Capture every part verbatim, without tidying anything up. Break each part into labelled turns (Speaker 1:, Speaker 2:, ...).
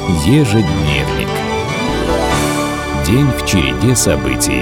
Speaker 1: Ежедневник. День в череде событий.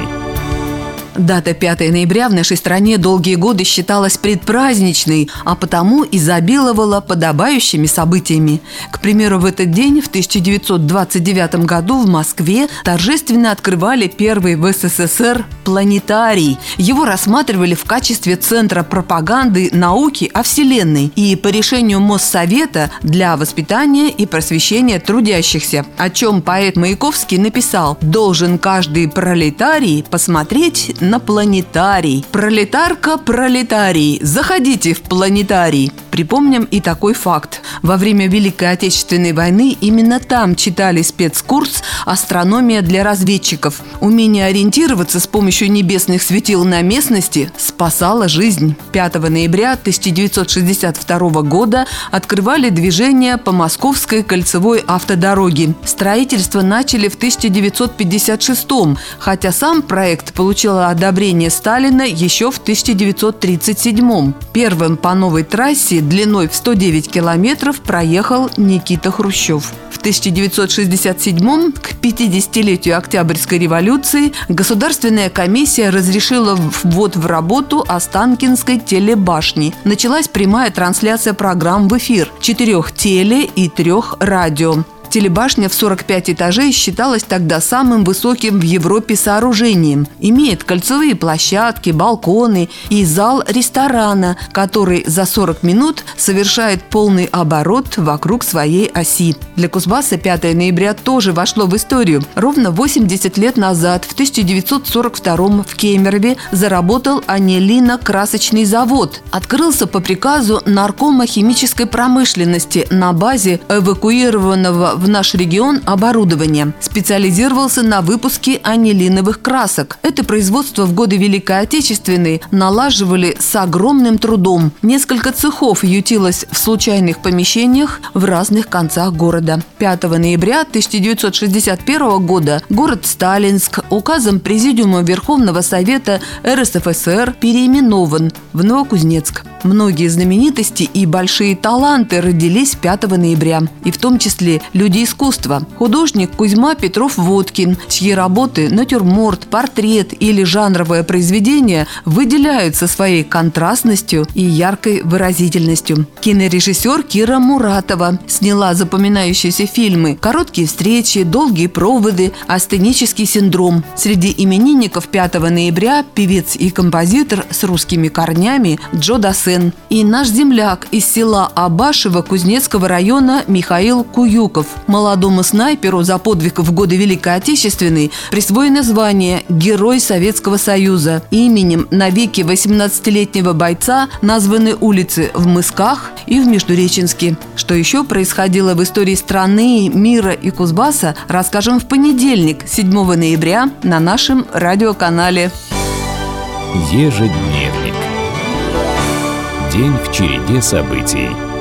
Speaker 2: Дата пятое ноября в нашей стране долгие годы считалась предпраздничной, а потому изобиловала подобающими событиями. К примеру, в этот день, в тысяча девятьсот двадцать девятом году, в Москве торжественно открывали первый в СССР планетарий. Его рассматривали в качестве центра пропаганды науки о Вселенной и по решению Моссовета для воспитания и просвещения трудящихся, о чем поэт Маяковский написал: «Должен каждый пролетарий посмотреть на планетарий. Пролетарка, пролетарий, заходите в планетарий». Припомним и такой факт. Во время Великой Отечественной войны именно там читали спецкурс «Астрономия для разведчиков». Умение ориентироваться с помощью небесных светил на местности спасало жизнь. пятого ноября тысяча девятьсот шестьдесят второго года открывали движение по Московской кольцевой автодороге. Строительство начали в тысяча девятьсот пятьдесят шестом, хотя сам проект получил одобрение Сталина еще в тысяча девятьсот тридцать седьмом. Первым по новой трассе длиной в сто девять километров проехал Никита Хрущев. В тысяча девятьсот шестьдесят седьмом, к пятидесятилетию Октябрьской революции, Государственная комиссия разрешила ввод в работу Останкинской телебашни. Началась прямая трансляция программ в эфир – четырех теле- и трех радио. Телебашня в сорок пять этажей считалась тогда самым высоким в Европе сооружением. Имеет кольцевые площадки, балконы и зал ресторана, который за сорок минут совершает полный оборот вокруг своей оси. Для Кузбасса пятое ноября тоже вошло в историю. Ровно восемьдесят лет назад, в тысяча девятьсот сорок втором, в Кемерове заработал анилино-красочный завод. Открылся по приказу Наркома химической промышленности на базе эвакуированного в наш регион оборудования. Специализировался на выпуске анилиновых красок. Это производство в годы Великой Отечественной налаживали с огромным трудом. Несколько цехов ютилось в случайных помещениях в разных концах города. пятого ноября тысяча девятьсот шестьдесят первого года город Сталинск указом Президиума Верховного Совета эр эс эф эс эр переименован в Новокузнецк. Многие знаменитости и большие таланты родились пятого ноября, и в том числе люди искусства. Художник Кузьма Петров-Водкин, чьи работы натюрморт, портрет или жанровое произведение выделяются своей контрастностью и яркой выразительностью. Кинорежиссер Кира Муратова сняла запоминающиеся фильмы «Короткие встречи», «Долгие проводы», «Астенический синдром». Среди именинников пятого ноября певец и композитор с русскими корнями Джо Дассен и наш земляк из села Абашево Кузнецкого района Михаил Куюков. Молодому снайперу за подвиг в годы Великой Отечественной присвоено звание «Герой Советского Союза». Именем навеки восемнадцатилетнего бойца названы улицы в Мысках и в Междуреченске. Что еще происходило в истории страны, мира и Кузбасса, расскажем в понедельник, седьмого ноября, на нашем радиоканале.
Speaker 1: Ежедневник. День в череде событий.